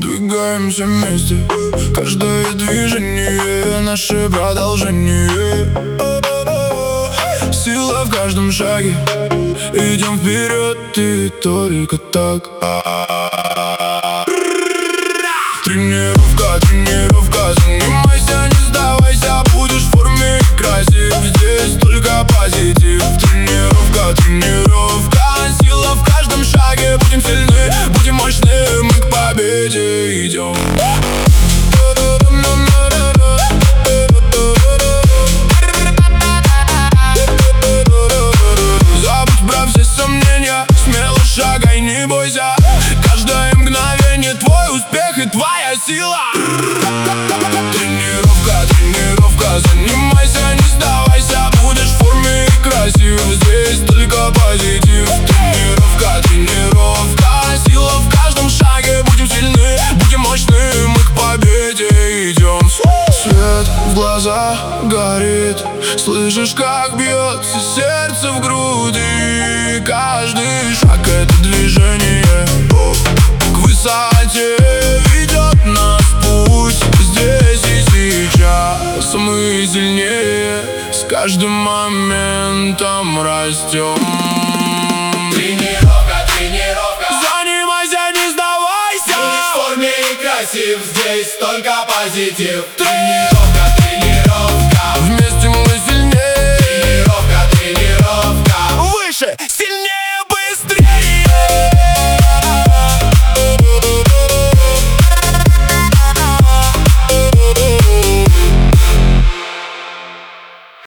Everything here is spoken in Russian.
Двигаемся вместе, каждое движение наше продолжение. Сила в каждом шаге, идем вперед, и только так. Тренировка, тренировка, занимайся, не сдавайся, будешь в форме и красив. Здесь только позитив. Тренировка, тренировка, сила в каждом шаге. Будем сильны, будем мощны, мы к победе идем. Забудь про все сомнения, смело шагай, не бойся. Каждое мгновение твой успех и твоя сила. Тренировка, тренировка, занимайся, не сдавайся, будешь в форме и красив. Здесь только позитив. Тренировка, тренировка, сила в каждом шаге. Будем сильны, будем мощны, мы к победе идем. Свет в глазах горит, слышишь, как бьется сердце в груди. Каждый шаг — это движение к высоте, ведет нас путь. Здесь и сейчас мы сильнее, с каждым моментом растем. Тренировка, тренировка, Занимайся, не сдавайся, будешь в форме и красив. Здесь только позитив. Тренировка.